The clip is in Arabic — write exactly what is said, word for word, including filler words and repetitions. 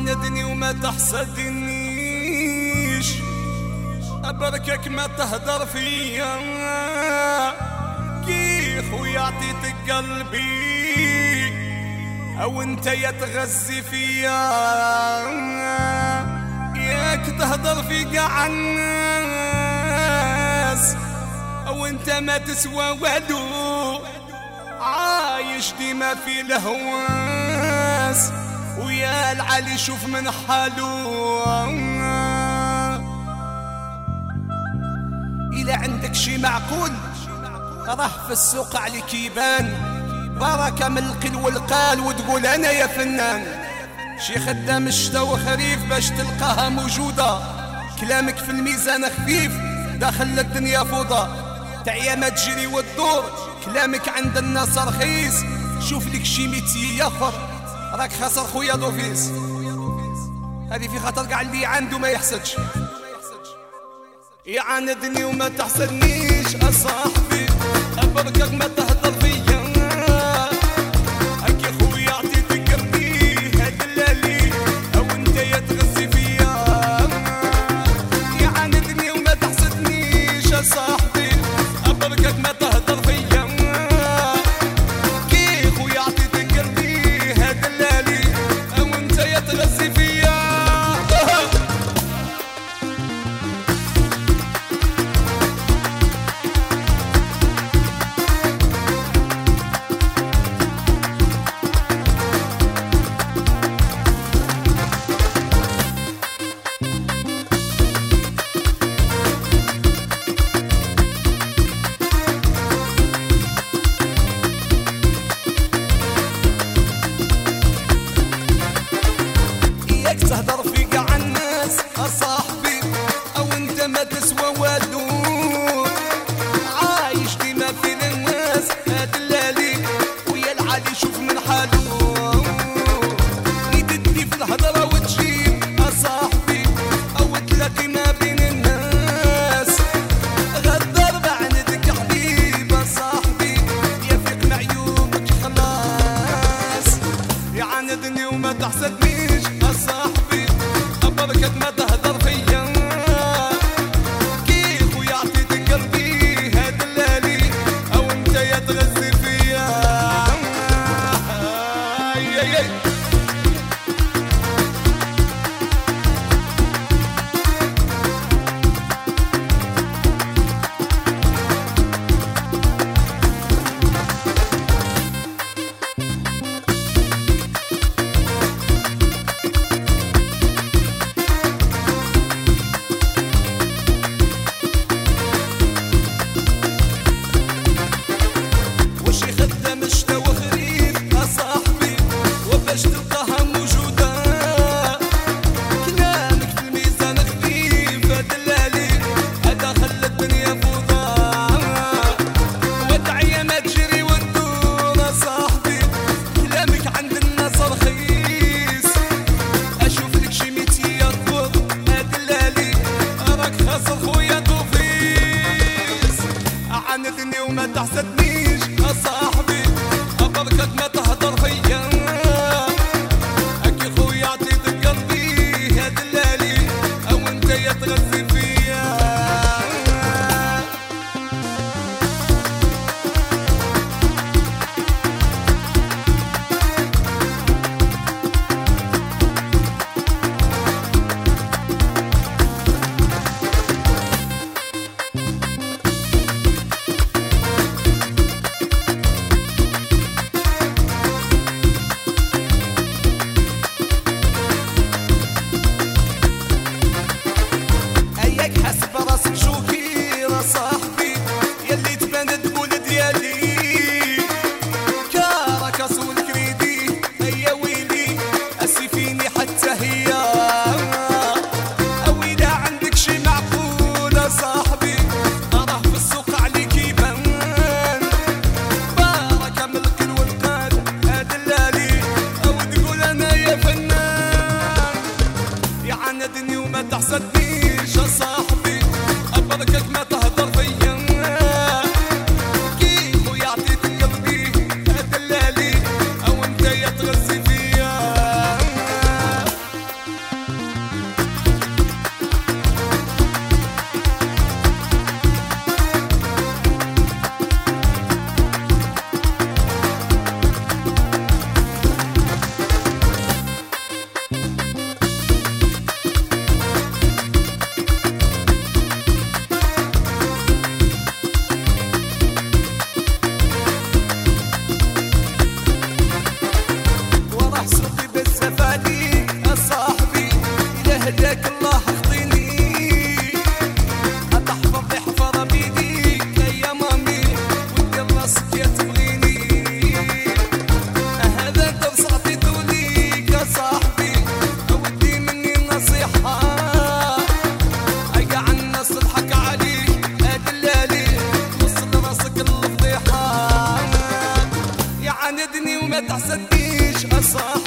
عاندني وما تحسدنيش، أبركك ما تهدر فيا كي خويا عطيتك قلبي أو انت يتغذي فيا، ياك تهدر في قاع الناس أو انت ما تسوى والو، عايش ديما في الهواس ويا العلي شوف من حاله. إلا عندك شي معقول راه في السوق عليك يبان، بركة من القل والقال وتقول أنا يا فنان. شي خدام الشتا وخريف باش تلقاها موجودة، كلامك في الميزان خفيف داخل الدنيا فوضى، تعيا ما تجري وتدور كلامك عند الناس رخيص، شوف لك شي ميتي يخر راك خسر خويا دوفيس. هذه في خاطر قاع اللي عنده ما يحسدش، يعاندني وما تحسدنيش أصاحبي، أبركك ما تهدر فيا هكي خويا عطيتك قلبي هدلالي أو انت يتغذي فيا. يعاندني وما تحسدنيش أصاحبي، أبركك ما تهدر فيا كي خويا عطيتك قلبي هدلالي أو انت يتغذي فيا. تهدر في قاع الناس أصاحبي أو انت ما تسوى والو، عايش ديما في الناس هدلالي ويا العلي شوف من حاله. يددي في الهضرة وتجيب أصاحبي أو تلاقي ما بين الناس، غدر بعندك حبيب أصاحبي يفيق معيوبك خلاص. يعاندني وما تحسدنيش أصاحبي، أبركك ما تهدر فيا كي خويا عطيتك قلبي هدلالي أو انت يتغذي فيا. ما تحسدنيش اصاحبي